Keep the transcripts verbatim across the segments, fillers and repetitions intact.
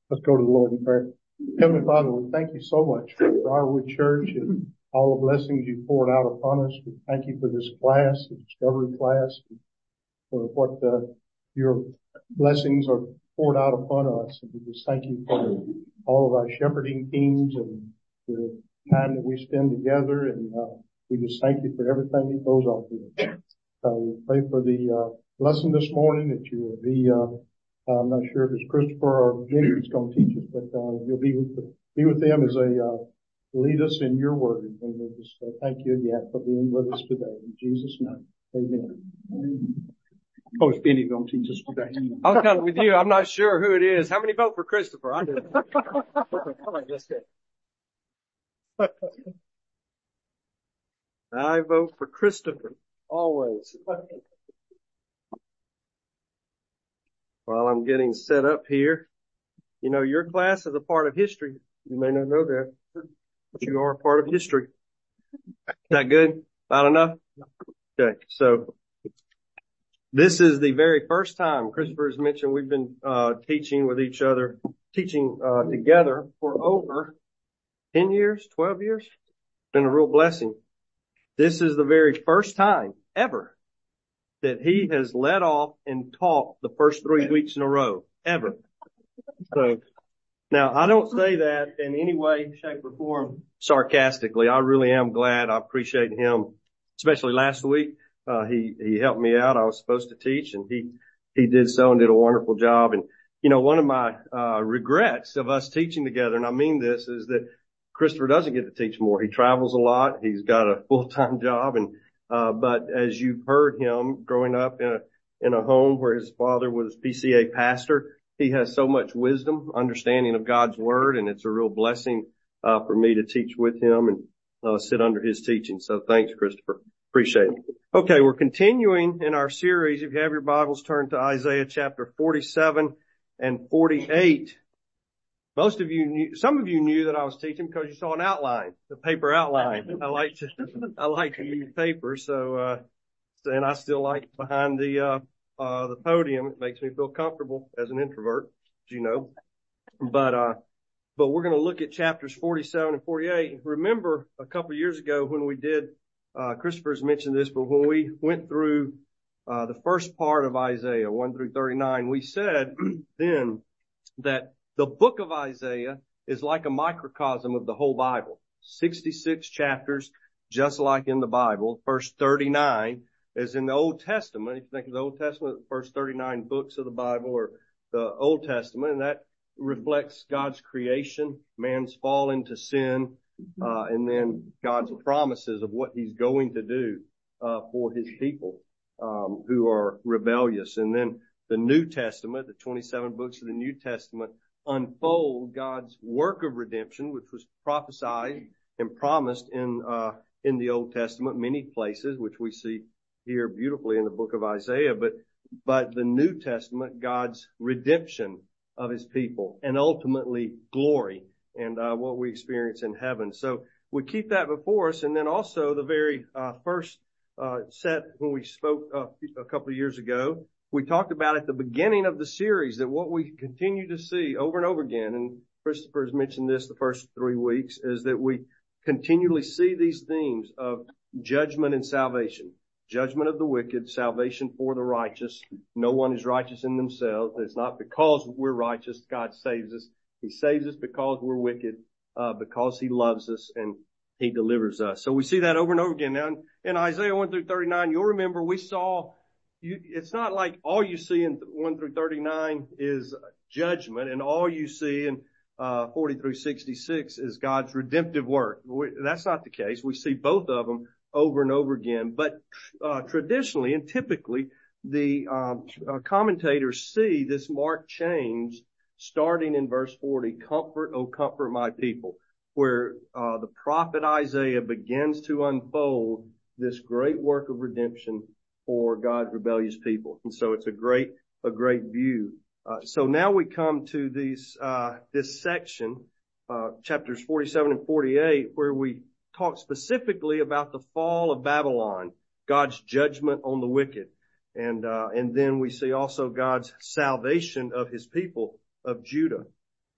Let's go to the Lord in prayer. Heavenly Father, we thank you so much for Briarwood Church and all the blessings you poured out upon us. We thank you for this class, the discovery class, for what uh, your blessings are poured out upon us. And we just thank you for all of our shepherding teams and the time that we spend together. And uh, we just thank you for everything that goes on here. Uh, we pray for the uh, lesson this morning that you will be uh, I'm not sure if it's Christopher or Jenny that's going to teach us, but uh, you'll be with the, be with them as they uh, lead us in your word. And we just uh, thank you again for being with us today. In Jesus' name, amen. Coach Benny's going to teach us today. I was kind of with you. I'm not sure who it is. How many vote for Christopher? I do. I vote for Christopher. Always. While I'm getting set up here, you know, your class is a part of history. You may not know that, but you are a part of history. Is that good? Not enough? Okay. So this is the very first time Christopher has mentioned we've been, uh, teaching with each other, teaching, uh, together for over ten years, twelve years. It's been a real blessing. This is the very first time ever that he has led off and taught the first three weeks in a row, ever. So, now I don't say that in any way, shape, or form sarcastically. I really am glad. I appreciate him, especially last week. Uh, he, he helped me out. I was supposed to teach, and he, he did so and did a wonderful job. And, you know, one of my, uh, regrets of us teaching together, and I mean this, is that Christopher doesn't get to teach more. He travels a lot. He's got a full-time job, and Uh, but as you've heard him growing up in a, in a home where his father was P C A pastor, he has so much wisdom, understanding of God's word, and it's a real blessing, uh, for me to teach with him and, uh, sit under his teaching. So thanks, Christopher. Appreciate it. Okay. We're continuing in our series. If you have your Bibles, turn to Isaiah chapter forty-seven and forty-eight. Most of you knew, some of you knew that I was teaching because you saw an outline, the paper outline. I like to, I like to use paper. So, uh, and I still like behind the, uh, uh, the podium. It makes me feel comfortable as an introvert, as you know. But, uh, but we're going to look at chapters forty-seven and forty-eight. Remember a couple of years ago when we did, uh, Christopher's mentioned this, but when we went through, uh, the first part of Isaiah one through thirty-nine, we said then that the book of Isaiah is like a microcosm of the whole Bible. sixty-six chapters, just like in the Bible. First thirty-nine is in the Old Testament. If you think of the Old Testament, the first thirty-nine books of the Bible are the Old Testament, and that reflects God's creation, man's fall into sin, uh, and then God's promises of what he's going to do, uh, for his people, um, who are rebellious. And then the New Testament, the twenty-seven books of the New Testament, unfold God's work of redemption, which was prophesied and promised in, uh, in the Old Testament, many places, which we see here beautifully in the book of Isaiah. But, but the New Testament, God's redemption of his people and ultimately glory and, uh, what we experience in heaven. So we keep that before us. And then also the very, uh, first, uh, set when we spoke uh, a couple of years ago, we talked about at the beginning of the series that what we continue to see over and over again, and Christopher has mentioned this the first three weeks, is that we continually see these themes of judgment and salvation. Judgment of the wicked, salvation for the righteous. No one is righteous in themselves. It's not because we're righteous God saves us. He saves us because we're wicked, uh, because he loves us and he delivers us. So we see that over and over again. Now in, in Isaiah one through thirty-nine, you'll remember we saw You, it's not like all you see in one through thirty-nine is judgment, and all you see in uh forty through sixty-six is God's redemptive work. We, that's not the case. We see both of them over and over again. But uh traditionally and typically, the um, uh, commentators see this marked change starting in verse forty, "Comfort, O comfort my people," where uh the prophet Isaiah begins to unfold this great work of redemption for God's rebellious people. And so it's a great, a great view. Uh, so now we come to these, uh, this section, uh, chapters forty-seven and forty-eight, where we talk specifically about the fall of Babylon, God's judgment on the wicked. And, uh, and then we see also God's salvation of his people of Judah.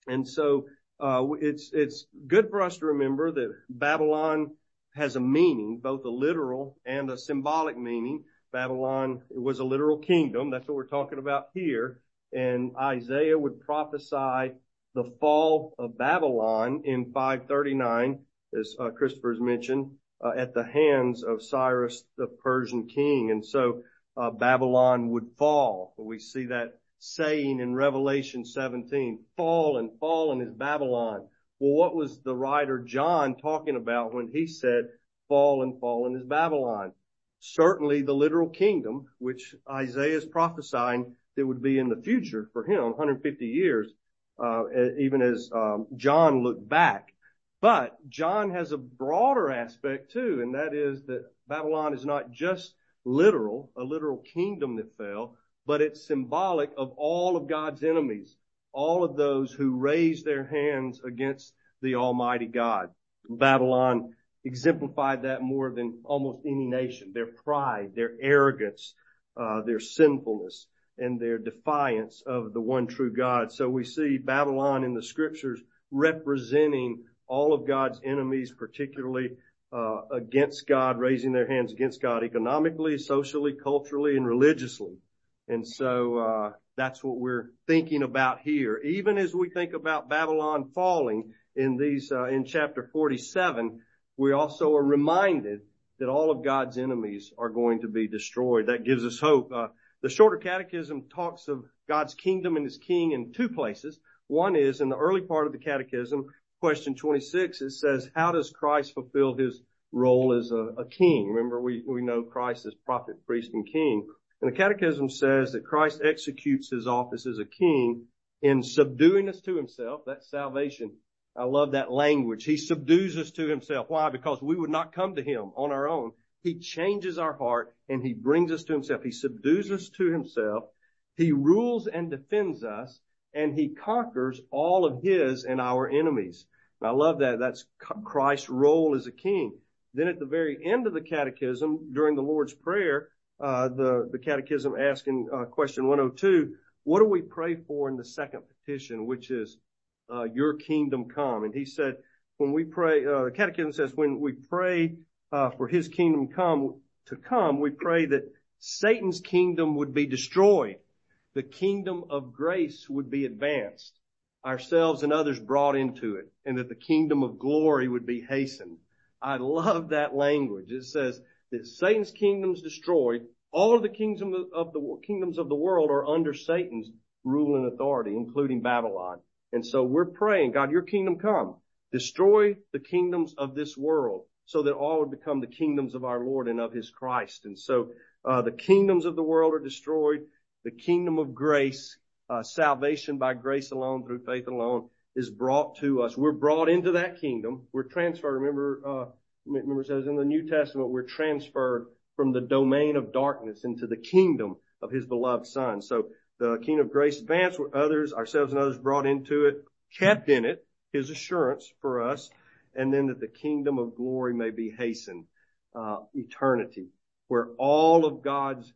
And so, uh, it's, it's good for us to remember that Babylon has a meaning, both a literal and a symbolic meaning. Babylon was a literal kingdom. That's what we're talking about here. And Isaiah would prophesy the fall of Babylon in five thirty-nine, as uh, Christopher's mentioned, uh, at the hands of Cyrus, the Persian king. And so, uh, Babylon would fall. We see that saying in Revelation seventeen, fallen, fallen is Babylon. Well, what was the writer John talking about when he said, fallen, fallen is Babylon? Certainly the literal kingdom, which Isaiah is prophesying that would be in the future for him, one hundred fifty years, uh, even as um, John looked back. But John has a broader aspect too, and that is that Babylon is not just literal, a literal kingdom that fell, but it's symbolic of all of God's enemies, all of those who raised their hands against the Almighty God. Babylon exemplified that more than almost any nation. Their pride, their arrogance, uh, their sinfulness, and their defiance of the one true God. So we see Babylon in the scriptures representing all of God's enemies, particularly uh, against God, raising their hands against God economically, socially, culturally, and religiously. And so uh that's what we're thinking about here. Even as we think about Babylon falling in these uh, in chapter forty-seven, we also are reminded that all of God's enemies are going to be destroyed. That gives us hope. Uh, the Shorter Catechism talks of God's kingdom and his king in two places. One is in the early part of the Catechism, question twenty-six, it says, how does Christ fulfill his role as a, a king? Remember, we, we know Christ as prophet, priest, and king. And the Catechism says that Christ executes his office as a king in subduing us to himself. That's salvation. I love that language. He subdues us to himself. Why? Because we would not come to him on our own. He changes our heart and he brings us to himself. He subdues us to himself. He rules and defends us, and he conquers all of his and our enemies. And I love that. That's Christ's role as a king. Then at the very end of the Catechism, during the Lord's Prayer, Uh, the, the catechism asks in uh, question one oh two, what do we pray for in the second petition, which is, uh, your kingdom come? And he said, when we pray, uh, the catechism says, when we pray, uh, for his kingdom come, to come, we pray that Satan's kingdom would be destroyed. The kingdom of grace would be advanced, ourselves and others brought into it, and that the kingdom of glory would be hastened. I love that language. It says, that Satan's kingdom's destroyed. All of the kingdoms of the kingdoms of the world are under Satan's rule and authority, including Babylon. And so we're praying, God, your kingdom come. Destroy the kingdoms of this world so that all would become the kingdoms of our Lord and of his Christ. And so uh the kingdoms of the world are destroyed. The kingdom of grace, uh salvation by grace alone, through faith alone, is brought to us. We're brought into that kingdom. We're transferred. Remember, uh Remember, it says in the New Testament, we're transferred from the domain of darkness into the kingdom of his beloved Son. So the kingdom of grace advanced, where others, ourselves and others, brought into it, kept in it, his assurance for us, and then that the kingdom of glory may be hastened, uh, eternity, where all of God's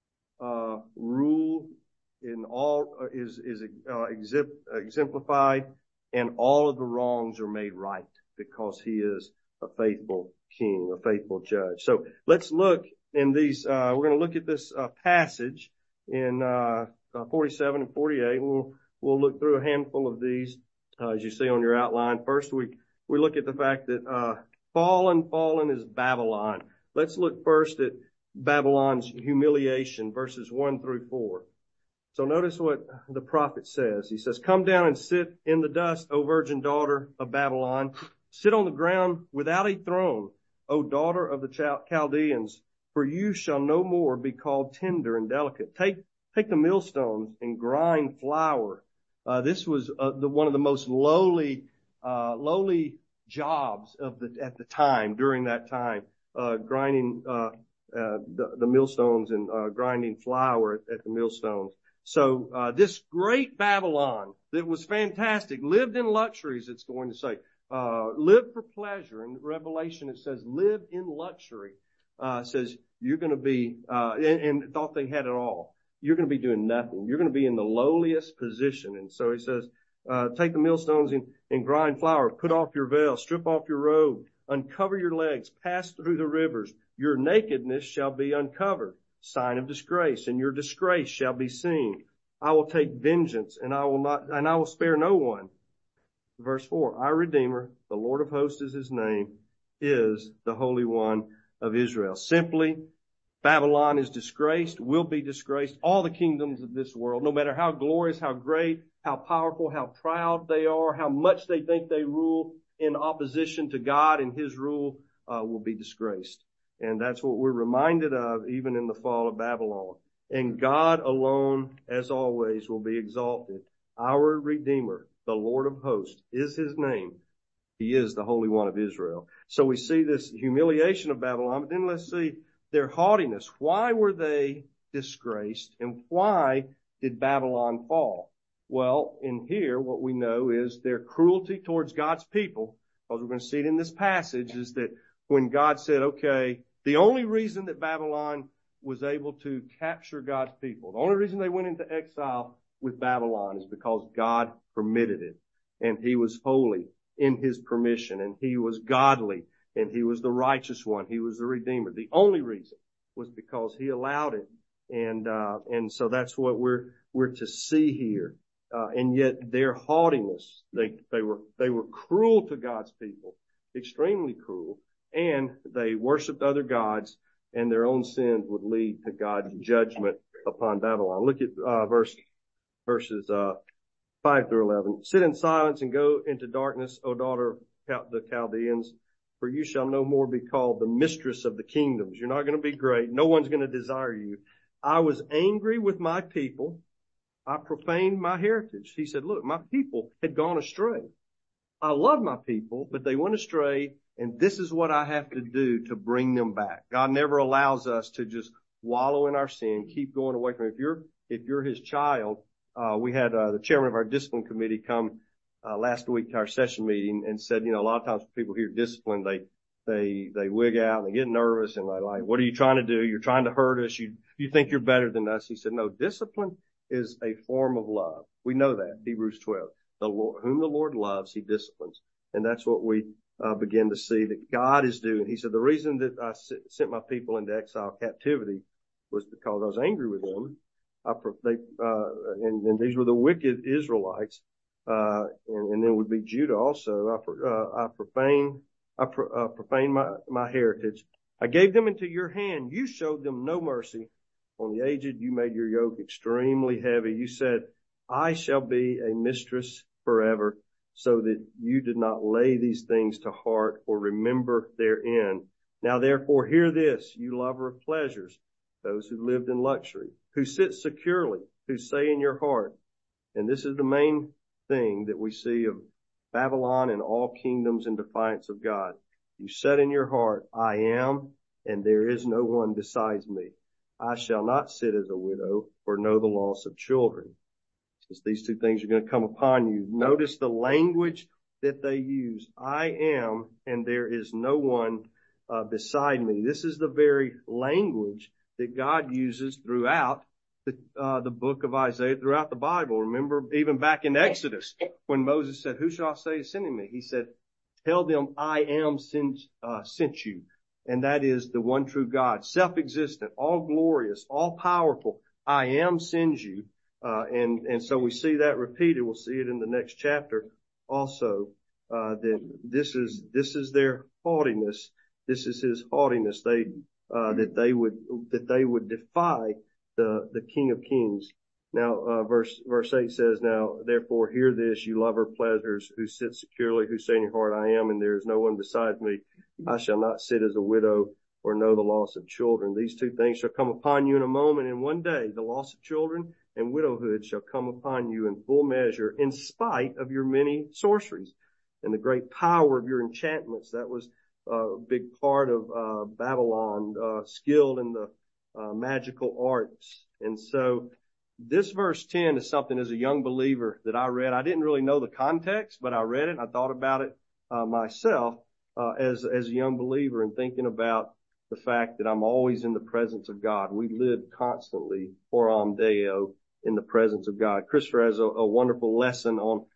uh rule in all uh, is is uh, exemplified, and all of the wrongs are made right because he is a faithful king, a faithful judge. So let's look in these, uh, we're going to look at this, uh, passage in, uh, uh, forty-seven and forty-eight. We'll, we'll look through a handful of these, uh, as you see on your outline. First, we, we look at the fact that, uh, fallen, fallen is Babylon. Let's look first at Babylon's humiliation, verses one through four. So notice what the prophet says. He says, come down and sit in the dust, O virgin daughter of Babylon. Sit on the ground without a throne, O daughter of the Chaldeans, for you shall no more be called tender and delicate. Take, take the millstones and grind flour. Uh, this was uh, the, one of the most lowly, uh, lowly jobs of the, at the time, during that time, uh, grinding, uh, uh, the, the millstones and, uh, grinding flour at, at the millstones. So, uh, this great Babylon that was fantastic, lived in luxuries, it's going to say. Uh, live for pleasure. In Revelation, it says, live in luxury. Uh, it says, you're going to be, uh, and, and thought they had it all. You're going to be doing nothing. You're going to be in the lowliest position. And so he says, Uh, take the millstones and, and grind flour. Put off your veil. Strip off your robe. Uncover your legs. Pass through the rivers. Your nakedness shall be uncovered. Sign of disgrace, and your disgrace shall be seen. I will take vengeance, and I will not, and I will spare no one. Verse four, our Redeemer, the Lord of hosts is his name, is the Holy One of Israel. Simply, Babylon is disgraced, will be disgraced. All the kingdoms of this world, no matter how glorious, how great, how powerful, how proud they are, how much they think they rule in opposition to God and his rule, uh, will be disgraced. And that's what we're reminded of even in the fall of Babylon. And God alone, as always, will be exalted. Our Redeemer, the Lord of hosts, is his name. He is the Holy One of Israel. So we see this humiliation of Babylon, but then let's see their haughtiness. Why were they disgraced, and why did Babylon fall? Well, in here, what we know is their cruelty towards God's people, because we're going to see it in this passage, is that when God said, okay, the only reason that Babylon was able to capture God's people, the only reason they went into exile with Babylon is because God permitted it. And he was holy in his permission, and he was godly, and he was the righteous one. He was the Redeemer. The only reason was because he allowed it. And, uh, and so that's what we're, we're to see here. Uh, and yet their haughtiness, they, they were, they were cruel to God's people, extremely cruel, and they worshiped other gods, and their own sins would lead to God's judgment upon Babylon. Look at, uh, verse, verses, uh, five through eleven. Sit in silence and go into darkness, O daughter of the Chaldeans, for you shall no more be called the mistress of the kingdoms. You're not going to be great. No one's going to desire you. I was angry with my people. I profaned my heritage. He said, look, my people had gone astray. I love my people, but they went astray, and this is what I have to do to bring them back. God never allows us to just wallow in our sin, keep going away from it. If you're, if you're his child, uh, we had, uh, the chairman of our discipline committee come, uh, last week to our session meeting and said, you know, a lot of times when people hear discipline, they, they, they wig out and they get nervous and they're like, what are you trying to do? You're trying to hurt us. You, you think you're better than us. He said, no, discipline is a form of love. We know that, Hebrews twelve. The Lord, whom the Lord loves, he disciplines. And that's what we, uh, begin to see that God is doing. He said, the reason that I sent my people into exile captivity was because I was angry with them. I, they, uh, and, and these were the wicked Israelites, uh, and, and then would be Judah also. I, uh, I profane, I pro, uh, profane my, my heritage. I gave them into your hand. You showed them no mercy. On the aged, you made your yoke extremely heavy. You said, I shall be a mistress forever, so that you did not lay these things to heart or remember their end. Now therefore hear this, you lover of pleasures, those who lived in luxury, who sit securely, who say in your heart, and this is the main thing that we see of Babylon and all kingdoms in defiance of God. You said in your heart, I am, and there is no one besides me. I shall not sit as a widow or know the loss of children. Because these two things are going to come upon you. Notice the language that they use. I am, and there is no one uh, beside me. This is the very language that God uses throughout the, uh, the book of Isaiah, throughout the Bible. Remember, even back in Exodus, when Moses said, who shall I say is sending me? He said, tell them I am sent, uh, sent you. And that is the one true God, self-existent, all glorious, all powerful. I am sends you. Uh, and, and so we see that repeated. We'll see it in the next chapter also, uh, that this is, this is their haughtiness. This is his haughtiness. They, uh, that they would, that they would defy the, the King of Kings. Now, uh, verse, verse eight says, now, therefore hear this, you lover of pleasures who sit securely, who say in your heart, I am, and there is no one besides me. I shall not sit as a widow or know the loss of children. These two things shall come upon you in a moment, and one day the loss of children and widowhood shall come upon you in full measure in spite of your many sorceries and the great power of your enchantments. That was uh, a big part of uh, Babylon, uh, skilled in the uh, magical arts. And so this verse ten is something as a young believer that I read. I didn't really know the context, but I read it and I thought about it uh, myself uh, as, as a young believer and thinking about the fact that I'm always in the presence of God. We live constantly, horam deo, in the presence of God. Christopher has a, a wonderful lesson on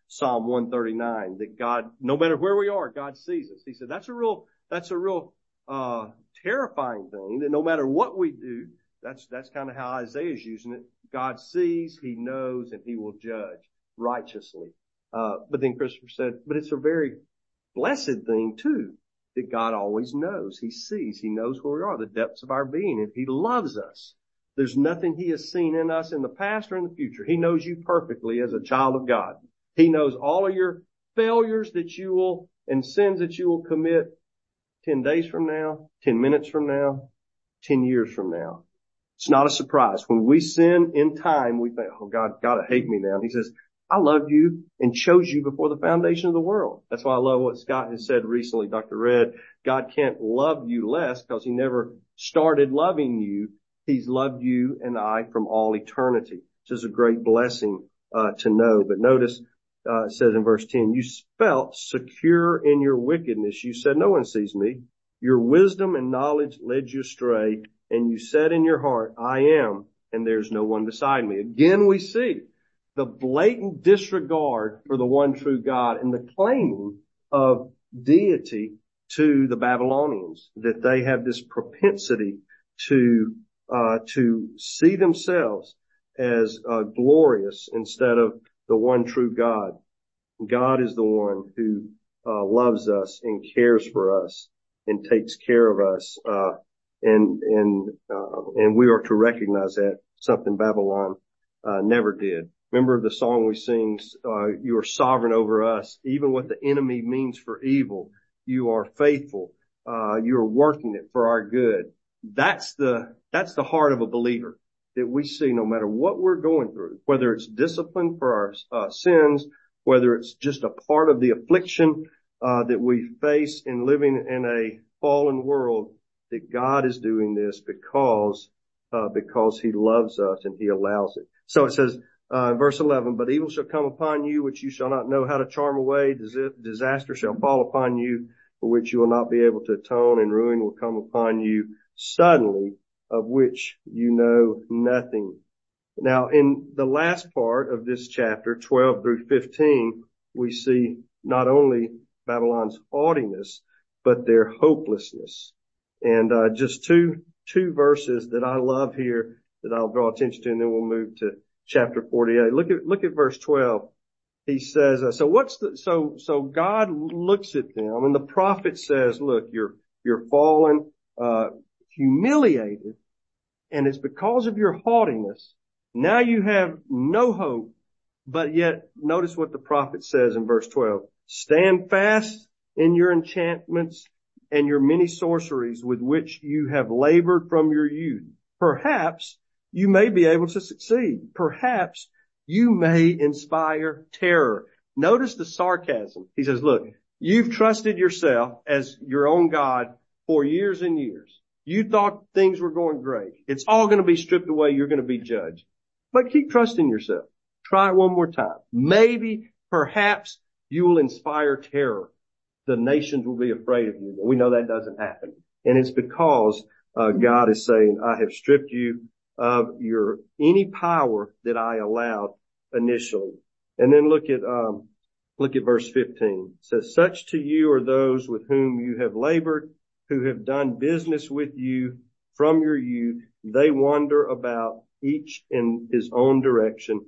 Psalm one thirty-nine, that God, no matter where we are, God sees us. He said that's a real, that's a real, uh, terrifying thing, that no matter what we do, that's, that's kind of how Isaiah's using it. God sees, He knows, and He will judge righteously. Uh, but then Christopher said, but it's a very blessed thing too, that God always knows. He sees, He knows where we are, the depths of our being, and He loves us. There's nothing He has seen in us in the past or in the future. He knows you perfectly as a child of God. He knows all of your failures that you will, and sins that you will commit ten days from now, ten minutes from now, ten years from now. It's not a surprise. When we sin in time, we think, oh, God, God, hate me now. And He says, I love you and chose you before the foundation of the world. That's why I love what Scott has said recently, Doctor Red. God can't love you less because He never started loving you. He's loved you and I from all eternity. This is a great blessing, uh, to know. But notice, Uh, it says in verse ten, you felt secure in your wickedness. You said, no one sees me. Your wisdom and knowledge led you astray, and you said in your heart, I am, and there's no one beside me. Again, we see the blatant disregard for the one true God and the claiming of deity to the Babylonians, that they have this propensity to, uh, to see themselves as, uh, glorious instead of the one true God. God is the one who uh, loves us and cares for us and takes care of us, uh, and and uh, and we are to recognize that, something Babylon uh, never did. Remember the song we sing, uh, you are sovereign over us, even what the enemy means for evil. You are faithful. Uh, you are working it for our good. That's the that's the heart of a believer, that we see no matter what we're going through, whether it's discipline for our uh, sins, whether it's just a part of the affliction uh, that we face in living in a fallen world, that God is doing this because uh, because He loves us and He allows it. So it says, uh, in verse eleven, but evil shall come upon you, which you shall not know how to charm away. Disaster shall fall upon you, for which you will not be able to atone, and ruin will come upon you suddenly, of which you know nothing. Now, in the last part of this chapter, twelve through fifteen, we see not only Babylon's haughtiness, but their hopelessness. And uh, just two two verses that I love here that I'll draw attention to, and then we'll move to chapter forty-eight. Look at look at verse twelve. He says, uh, so what's the so so God looks at them, and the prophet says, look, you're you're fallen, uh, humiliated, and it's because of your haughtiness. Now you have no hope, but yet notice what the prophet says in verse twelve. Stand fast in your enchantments and your many sorceries with which you have labored from your youth. Perhaps you may be able to succeed. Perhaps you may inspire terror. Notice the sarcasm. He says, look, you've trusted yourself as your own God for years and years. You thought things were going great. It's all going to be stripped away. You're going to be judged. But keep trusting yourself. Try it one more time. Maybe, perhaps, you will inspire terror. The nations will be afraid of you. We know that doesn't happen. And it's because uh, God is saying, I have stripped you of your any power that I allowed initially. And then look at um look at verse fifteen. It says, such to you are those with whom you have labored, who have done business with you from your youth. They wander about, each in his own direction.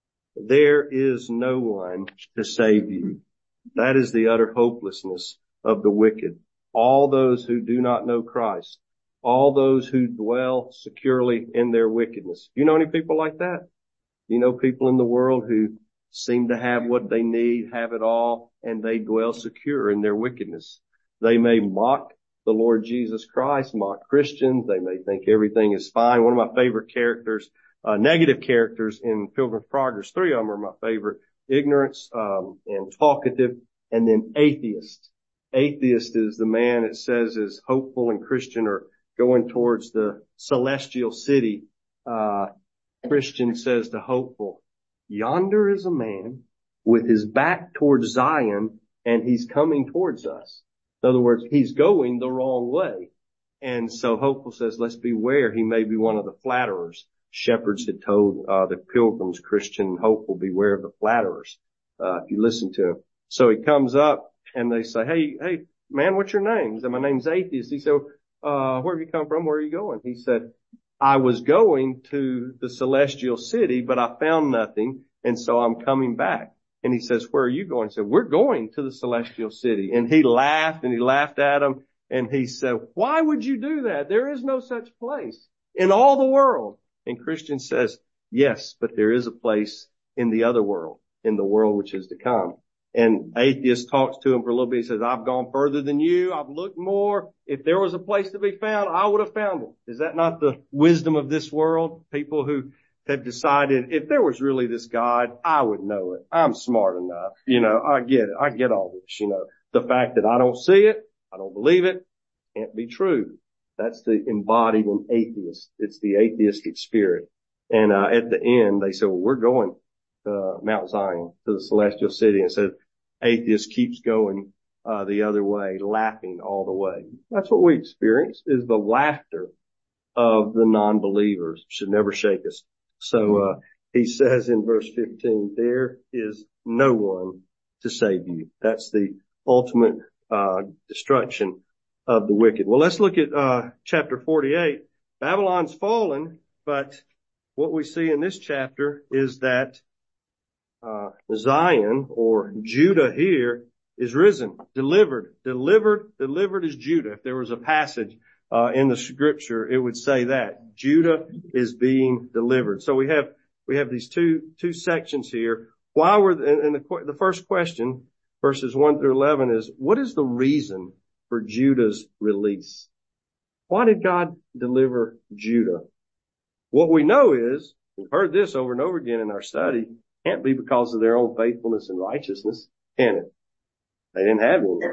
There is no one to save you. That is the utter hopelessness of the wicked. All those who do not know Christ, all those who dwell securely in their wickedness. You know any people like that? You know people in the world who seem to have what they need, have it all, and they dwell secure in their wickedness. They may mock the Lord Jesus Christ, mock Christians. They may think everything is fine. One of my favorite characters, uh, negative characters in Pilgrim's Progress, three of them are my favorite. Ignorance, um, and talkative, and then atheist. Atheist is the man it says is hopeful and Christian or going towards the celestial city. Uh, Christian says to hopeful, yonder is a man with his back towards Zion and he's coming towards us. In other words, he's going the wrong way. And so hopeful says, let's beware. He may be one of the flatterers. Shepherds had told, uh, the pilgrims, Christian hopeful, beware of the flatterers. uh, if you listen to him. So he comes up and they say, hey, hey, man, what's your name? He said, my name's Atheist. He said, uh, where have you come from? Where are you going? He said, I was going to the celestial city, but I found nothing. And so I'm coming back. And he says, where are you going? He said, we're going to the celestial city. And he laughed and he laughed at him. And he said, why would you do that? There is no such place in all the world. And Christian says, yes, but there is a place in the other world, in the world which is to come. And Atheist talks to him for a little bit. He says, I've gone further than you. I've looked more. If there was a place to be found, I would have found it. Is that not the wisdom of this world? People who have decided if there was really this God, I would know it. I'm smart enough. You know, I get it. I get all this. You know, the fact that I don't see it, I don't believe it, can't be true. That's the embodied in atheist. It's the atheistic spirit. And, uh, at the end, they say, well, we're going to Mount Zion, to the celestial city. And said, atheist keeps going, uh, the other way, laughing all the way. That's what we experience, is the laughter of the non-believers. Should never shake us. So, uh, he says in verse fifteen, there is no one to save you. That's the ultimate, uh, destruction of the wicked. Well, let's look at, uh, chapter forty-eight. Babylon's fallen, but what we see in this chapter is that, uh, Zion, or Judah here, is risen, delivered, delivered, delivered is Judah. If there was a passage Uh, in the scripture, it would say that Judah is being delivered. So we have, we have these two, two sections here. Why were, and, and the, the first question, verses one through eleven, is what is the reason for Judah's release? Why did God deliver Judah? What we know is, we've heard this over and over again in our study, can't be because of their own faithfulness and righteousness, can it? They didn't have any.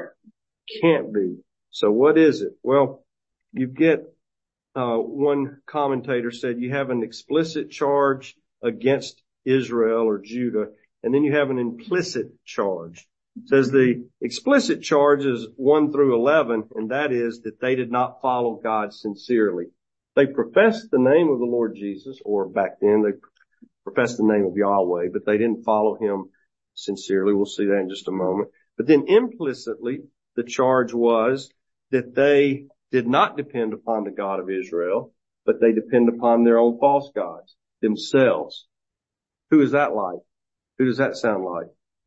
Can't be. So what is it? Well, you get, uh, one commentator said you have an explicit charge against Israel or Judah, and then you have an implicit charge. It says the explicit charge is one through eleven, and that is that they did not follow God sincerely. They professed the name of the Lord Jesus, or back then they professed the name of Yahweh, but they didn't follow him sincerely. We'll see that in just a moment. But then implicitly, the charge was that they did not depend upon the God of Israel, but they depend upon their own false gods, themselves. Who is that like? Who does that sound like?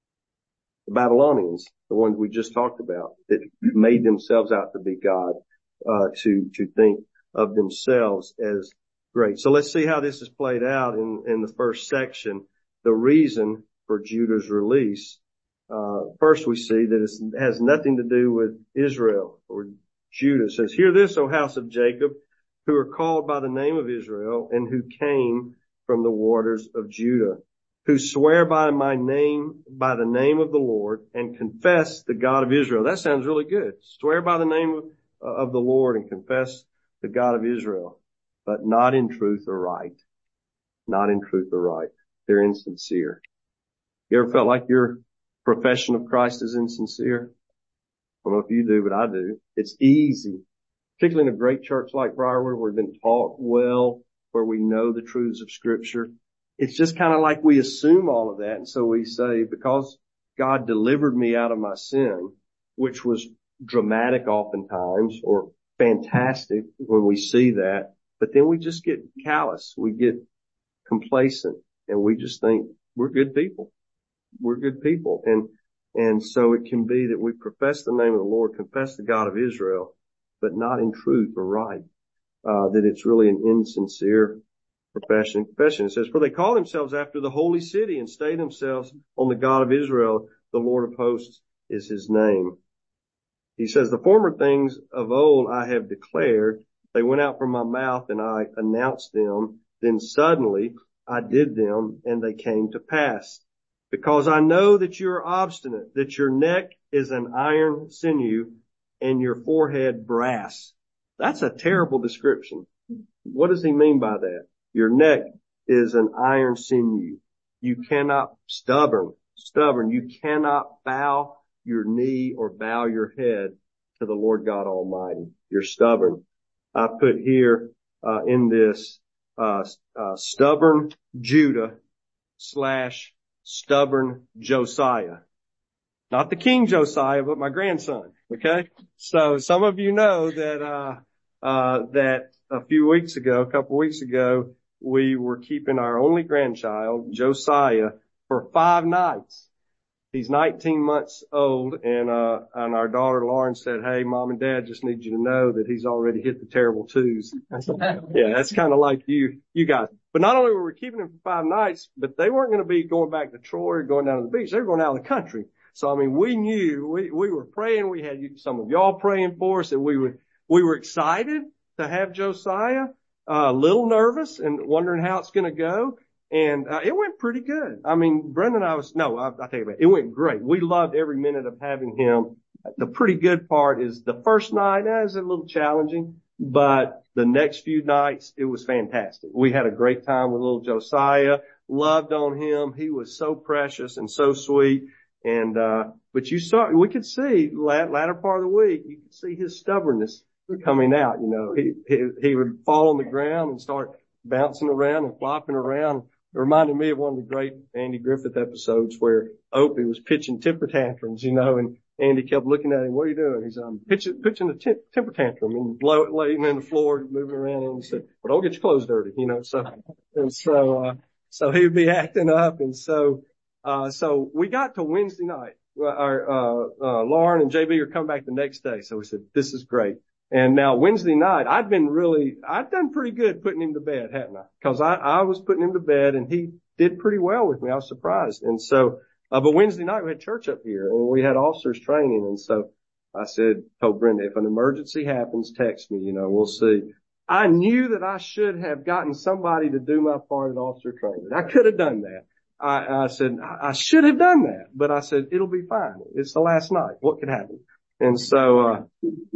The Babylonians, the ones we just talked about, that made themselves out to be God, uh, to, to think of themselves as great. So let's see how this is played out in, in the first section. The reason for Judah's release. Uh, first we see that it has nothing to do with Israel or Judah. It says, hear this, O house of Jacob, who are called by the name of Israel and who came from the waters of Judah, who swear by my name, by the name of the Lord, and confess the God of Israel. That sounds really good. Swear by the name of, uh, of the Lord and confess the God of Israel, but not in truth or right. Not in truth or right. They're insincere. You ever felt like your profession of Christ is insincere? I don't know if you do, but I do. It's easy, particularly in a great church like Briarwood, where we've been taught well, where we know the truths of Scripture. It's just kind of like we assume all of that. And so we say, because God delivered me out of my sin, which was dramatic oftentimes, or fantastic when we see that, but then we just get callous. We get complacent, and we just think we're good people. We're good people. And And so it can be that we profess the name of the Lord, confess the God of Israel, but not in truth or right. Uh, that it's really an insincere profession. Confession. It says, for they call themselves after the holy city and stay themselves on the God of Israel. The Lord of hosts is his name. He says, the former things of old I have declared. They went out from my mouth and I announced them. Then suddenly I did them and they came to pass. Because I know that you are obstinate, that your neck is an iron sinew and your forehead brass. That's a terrible description. What does he mean by that? Your neck is an iron sinew. You cannot, stubborn, stubborn. You cannot bow your knee or bow your head to the Lord God Almighty. You're stubborn. I put here, uh, in this, uh, uh, stubborn Judah slash stubborn Josiah. Not the King Josiah, but my grandson. Okay. So some of you know that, uh, uh, that a few weeks ago, a couple weeks ago, we were keeping our only grandchild, Josiah, for five nights. He's nineteen months old, and, uh, and our daughter Lauren said, hey, Mom and Dad just need you to know that he's already hit the terrible twos. Yeah, that's kind of like you, you guys. But not only were we keeping him for five nights, but they weren't going to be going back to Troy or going down to the beach. They were going out of the country. So, I mean, we knew, we, we were praying. We had some of y'all praying for us, and we were, we were excited to have Josiah, uh, a little nervous and wondering how it's going to go. And, uh, it went pretty good. I mean, Brenda and I was, no, I, I'll tell you about it. It went great. We loved every minute of having him. The pretty good part is the first night, that was a little challenging, but the next few nights, it was fantastic. We had a great time with little Josiah, loved on him. He was so precious and so sweet. And, uh, but you saw, we could see latter part of the week, you could see his stubbornness coming out. You know, he, he, he would fall on the ground and start bouncing around and flopping around. It reminded me of one of the great Andy Griffith episodes where Opie was pitching temper tantrums, you know, and Andy kept looking at him, what are you doing? He's, um, pitching, pitching a t- temper tantrum and blow, laying on the floor, moving around, and he said, well, don't get your clothes dirty, you know, so, and so, uh, so he would be acting up. And so, uh, so we got to Wednesday night. Our, uh, uh, Lauren and J B are coming back the next day. So we said, this is great. And now Wednesday night, I'd been really, I'd done pretty good putting him to bed, hadn't I? Cause I, I was putting him to bed and he did pretty well with me. I was surprised. And so, uh, but Wednesday night we had church up here and we had officers training. And so I said, told Brenda, if an emergency happens, text me, you know, we'll see. I knew that I should have gotten somebody to do my part at officer training. I could have done that. I, I said, I should have done that, but I said, it'll be fine. It's the last night. What could happen? And so, uh,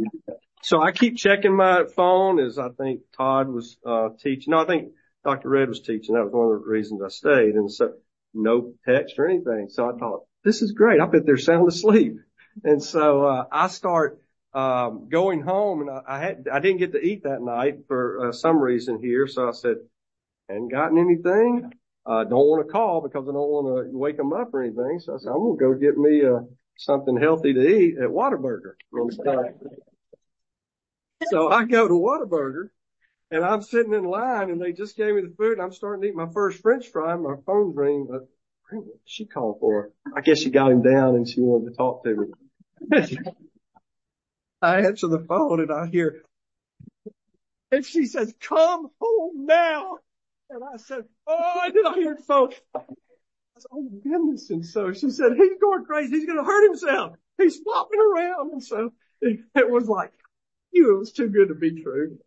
So I keep checking my phone as I think Todd was, uh, teaching. No, I think Doctor Red was teaching. That was one of the reasons I stayed. And so no text or anything. So I thought, this is great. I bet they're sound asleep. And so, uh, I start, um, going home and I, I had, I didn't get to eat that night for uh, some reason here. So I said, hadn't gotten anything. I uh, don't want to call because I don't want to wake them up or anything. So I said, I'm going to go get me, uh, something healthy to eat at Whataburger. And so, So I go to Whataburger and I'm sitting in line and they just gave me the food and I'm starting to eat my first French fry and my phone's ringing. But what she called for? I guess she got him down and she wanted to talk to me. I answer the phone and I hear, and she says, come home now. And I said, oh, I did not hear the phone. I said, oh my goodness. And so she said, he's going crazy. He's going to hurt himself. He's flopping around. And so it, it was like, it was too good to be true.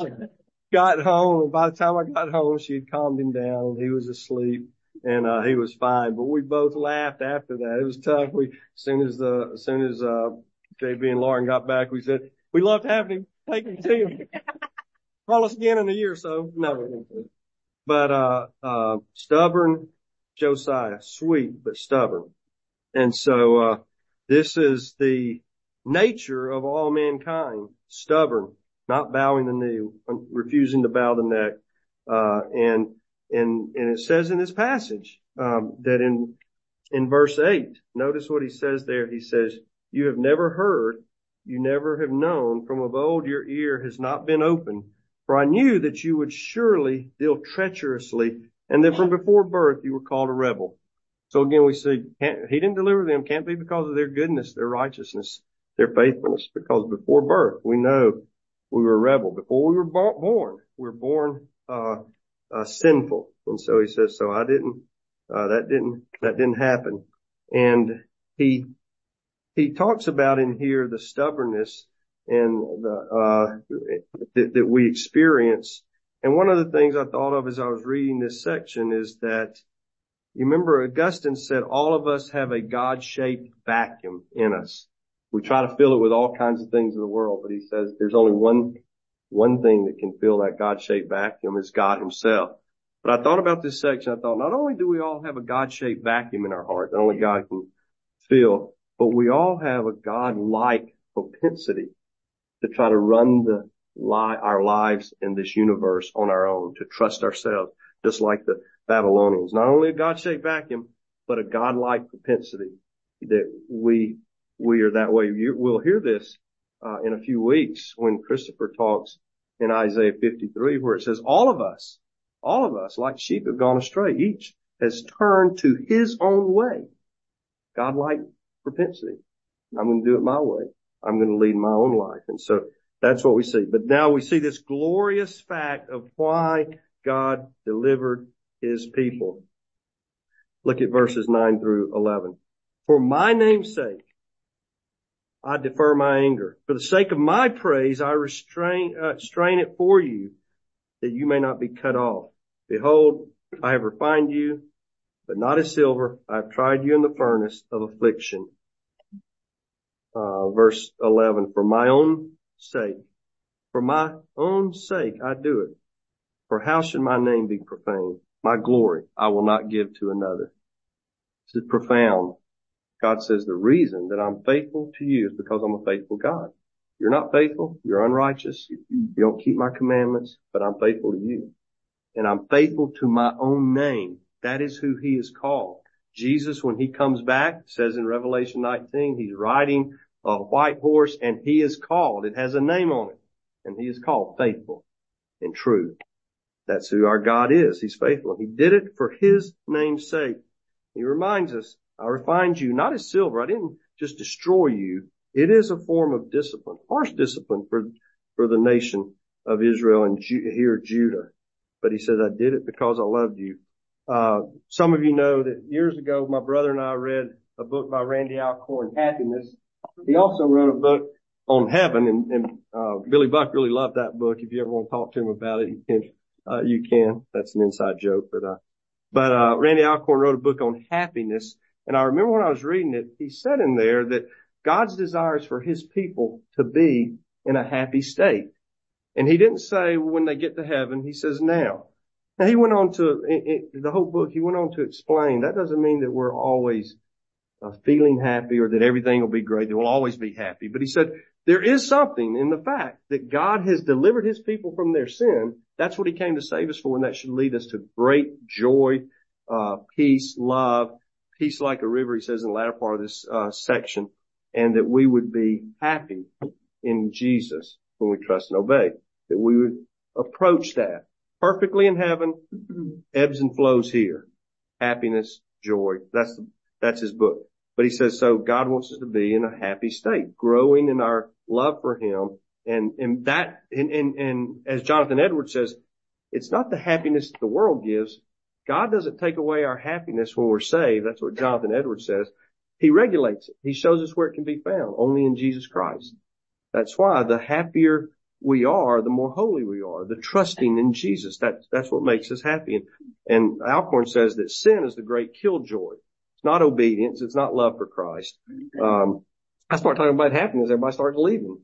Got home, and by the time I got home, she had calmed him down, and he was asleep, and uh he was fine. But we both laughed after that. It was tough. We, as soon as the, as soon as uh J B and Lauren got back, we said we loved having him. Take him to him. Call us again in a year or so. No, but uh uh stubborn Josiah, sweet but stubborn, and so uh this is the nature of all mankind. Stubborn, not bowing the knee, refusing to bow the neck. Uh, and, and, and it says in this passage, um, that in, in verse eight, notice what he says there. He says, you have never heard, you never have known, from of old your ear has not been opened. For I knew that you would surely deal treacherously and that from before birth you were called a rebel. So again, we see, can't, he didn't deliver them. Can't be because of their goodness, their righteousness, their faithfulness, because before birth, we know we were a rebel. Before we were born, we were born, uh, uh, sinful. And so he says, so I didn't, uh, that didn't, that didn't happen. And he, he talks about in here the stubbornness and the, uh, that, that we experience. And one of the things I thought of as I was reading this section is that, you remember Augustine said all of us have a God-shaped vacuum in us. We try to fill it with all kinds of things in the world, but he says there's only one, one thing that can fill that God-shaped vacuum is God himself. But I thought about this section. I thought not only do we all have a God-shaped vacuum in our heart that only God can fill, but we all have a God-like propensity to try to run the li- our lives in this universe on our own, to trust ourselves, just like the Babylonians. Not only a God-shaped vacuum, but a godlike propensity that we, we are that way. You, we'll hear this, uh, in a few weeks when Christopher talks in Isaiah fifty-three, where it says, all of us, all of us, like sheep, have gone astray. Each has turned to his own way. Godlike propensity. I'm going to do it my way. I'm going to lead my own life. And so that's what we see. But now we see this glorious fact of why God delivered his people. Look at verses nine through eleven. For my name's sake, I defer my anger. For the sake of my praise, I restrain, uh, strain it for you, that you may not be cut off. Behold, I have refined you, but not as silver. I have tried you in the furnace of affliction. Uh, verse eleven, for my own sake, for my own sake, I do it. For how should my name be profaned? My glory I will not give to another. This is profound. God says the reason that I'm faithful to you is because I'm a faithful God. You're not faithful. You're unrighteous. You don't keep my commandments, but I'm faithful to you. And I'm faithful to my own name. That is who he is called. Jesus, when he comes back, says in Revelation nineteen, he's riding a white horse and he is called. It has a name on it. And he is called faithful and true. That's who our God is. He's faithful. He did it for his name's sake. He reminds us, I refined you not as silver. I didn't just destroy you. It is a form of discipline, harsh discipline for, for the nation of Israel and Ju- here Judah. But he says, I did it because I loved you. Uh, some of you know that years ago, my brother and I read a book by Randy Alcorn, Happiness. He also wrote a book on heaven, and, and uh, Billy Buck really loved that book. If you ever want to talk to him about it, you can. Uh, you can. That's an inside joke, but uh, but uh, Randy Alcorn wrote a book on happiness, and I remember when I was reading it, he said in there that God's desire is for his people to be in a happy state, and he didn't say when they get to heaven. He says now. Now he went on to in, in the whole book. He went on to explain that doesn't mean that we're always uh, feeling happy or that everything will be great. That we'll always be happy. But he said there is something in the fact that God has delivered his people from their sin. That's what he came to save us for, and that should lead us to great joy, uh, peace, love, peace like a river, he says in the latter part of this uh, section, and that we would be happy in Jesus when we trust and obey, that we would approach that perfectly in heaven, ebbs and flows here, happiness, joy. That's the, that's his book. But he says, so God wants us to be in a happy state, growing in our love for him. And, and that, and, and, and as Jonathan Edwards says, it's not the happiness that the world gives. God doesn't take away our happiness when we're saved. That's what Jonathan Edwards says. He regulates it. He shows us where it can be found, only in Jesus Christ. That's why the happier we are, the more holy we are, the trusting in Jesus. That, that's what makes us happy. And, and Alcorn says that sin is the great killjoy. It's not obedience. It's not love for Christ. Um, I start talking about happiness, everybody starts leaving.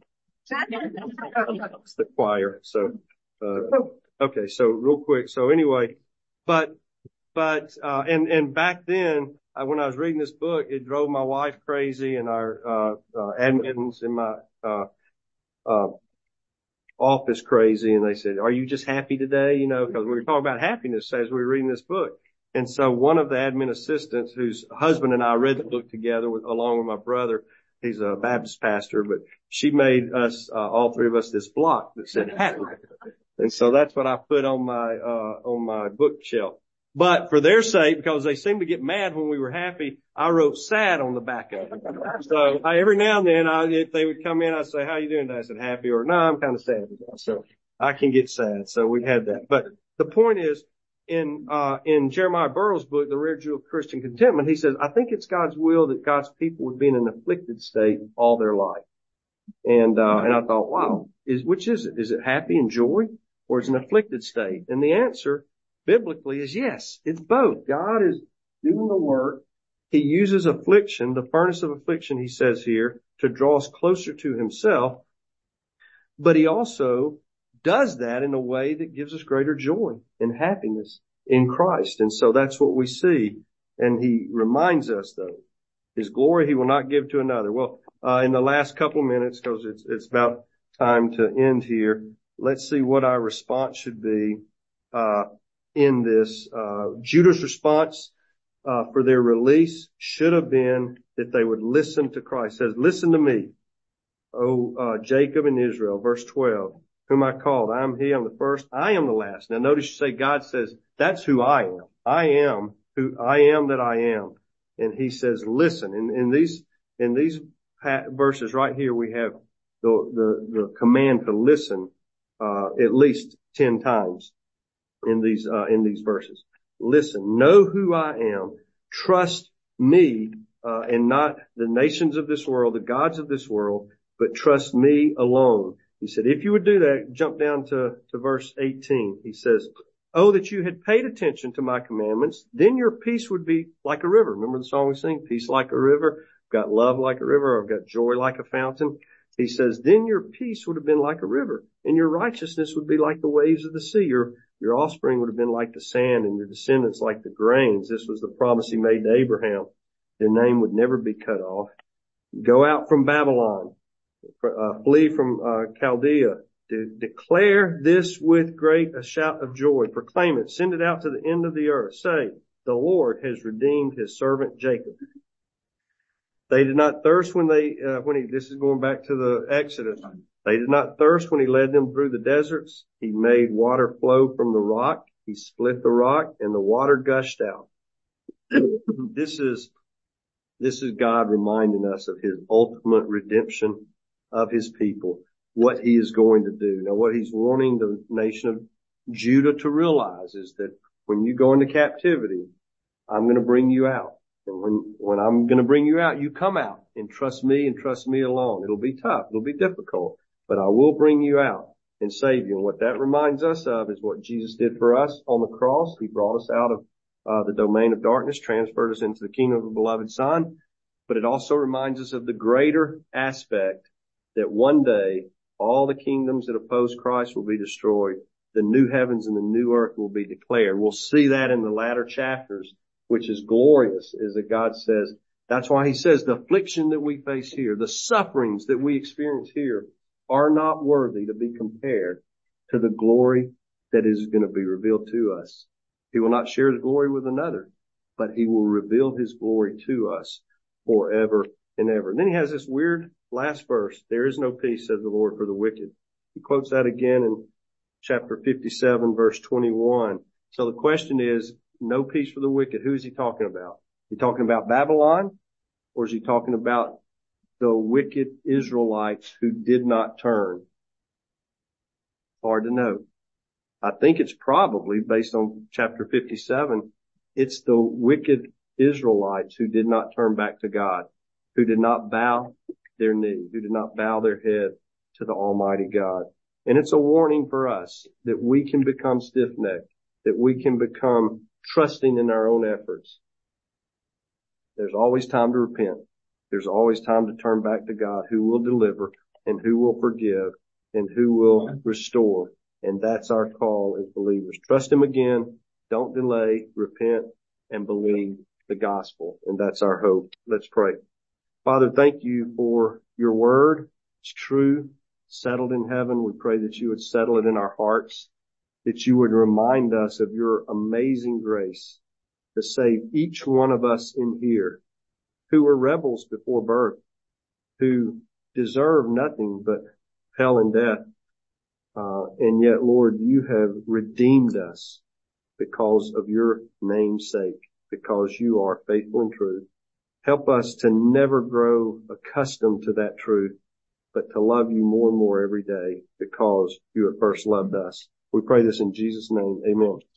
It's the choir. So, uh, okay. So real quick. So anyway, but, but, uh, and, and back then, I, when I was reading this book, it drove my wife crazy and our, uh, uh, admins in my, uh, uh, office crazy. And they said, are you just happy today? You know, because we were talking about happiness as we were reading this book. And so one of the admin assistants whose husband and I read the book together with, along with my brother, he's a Baptist pastor, but she made us, uh, all three of us this block that said happy. And so that's what I put on my, uh, on my bookshelf. But for their sake, because they seemed to get mad when we were happy, I wrote sad on the back of it. So I, every now and then, I, if they would come in, I'd say, how you doing today? I said, happy, or no, I'm kind of sad. So I can get sad. So we had that. But the point is, in, uh, in Jeremiah Burroughs' book, The Rare Jewel of Christian Contentment, he says, I think it's God's will that God's people would be in an afflicted state all their life. And, uh, and I thought, wow, is, which is it? Is it happy and joy, or is it an afflicted state? And the answer biblically is yes, it's both. God is doing the work. He uses affliction, the furnace of affliction, he says here, to draw us closer to himself. But he also does that in a way that gives us greater joy and happiness in Christ. And so that's what we see. And he reminds us, though, his glory he will not give to another. Well, uh, in the last couple minutes, because it's, it's about time to end here, let's see what our response should be, uh, in this. Uh, Judah's response, uh, for their release should have been that they would listen to Christ. It says, listen to me, O uh, Jacob and Israel, verse twelve, whom I called. I am he, I'm the first, I am the last. Now notice you say God says, that's who I am. I am who I am that I am. And he says, listen. In, in these, in these verses right here, we have the, the, the command to listen, uh, at least ten times in these, uh, in these verses. Listen, know who I am, trust me, uh, and not the nations of this world, the gods of this world, but trust me alone. He said, if you would do that, jump down to, to verse eighteen. He says, oh, that you had paid attention to my commandments, then your peace would be like a river. Remember the song we sing, peace like a river? I've got love like a river. I've got joy like a fountain. He says, then your peace would have been like a river, and your righteousness would be like the waves of the sea. Your, your offspring would have been like the sand, and your descendants like the grains. This was the promise he made to Abraham. Their name would never be cut off. Go out from Babylon, uh, flee from uh, Chaldea. De- declare this with great a shout of joy. Proclaim it. Send it out to the end of the earth. Say, the Lord has redeemed his servant Jacob. They did not thirst when they, uh, when he, this is going back to the Exodus. They did not thirst when he led them through the deserts. He made water flow from the rock. He split the rock and the water gushed out. This is, this is God reminding us of his ultimate redemption of his people, what he is going to do. Now, what he's wanting the nation of Judah to realize is that when you go into captivity, I'm going to bring you out. And when, when I'm going to bring you out, you come out and trust me and trust me alone. It'll be tough. It'll be difficult, but I will bring you out and save you. And what that reminds us of is what Jesus did for us on the cross. He brought us out of uh, the domain of darkness, transferred us into the kingdom of the beloved Son. But it also reminds us of the greater aspect that one day all the kingdoms that oppose Christ will be destroyed. The new heavens and the new earth will be declared. We'll see that in the latter chapters, which is glorious, is that God says, that's why he says the affliction that we face here, the sufferings that we experience here are not worthy to be compared to the glory that is going to be revealed to us. He will not share his glory with another, but he will reveal his glory to us forever and ever. And then he has this weird last verse. There is no peace, says the Lord, for the wicked. He quotes that again in chapter fifty-seven, verse twenty-one. So the question is, no peace for the wicked. Who is he talking about? Is he talking about Babylon, or is he talking about the wicked Israelites who did not turn? Hard to know. I think it's probably, based on chapter fifty-seven, it's the wicked Israelites who did not turn back to God, who did not bow their knee, who did not bow their head to the Almighty God. And it's a warning for us that we can become stiff-necked, that we can become trusting in our own efforts. There's always time to repent. There's always time to turn back to God, who will deliver and who will forgive and who will restore. And that's our call as believers. Trust him again. Don't delay. Repent and believe the gospel. And that's our hope. Let's pray. Father, thank you for your word. It's true, settled in heaven. We pray that you would settle it in our hearts, that you would remind us of your amazing grace to save each one of us in here who were rebels before birth, who deserve nothing but hell and death. Uh, and yet, Lord, you have redeemed us because of your name's sake, because you are faithful and true. Help us to never grow accustomed to that truth, but to love you more and more every day because you have first loved us. We pray this in Jesus' name. Amen.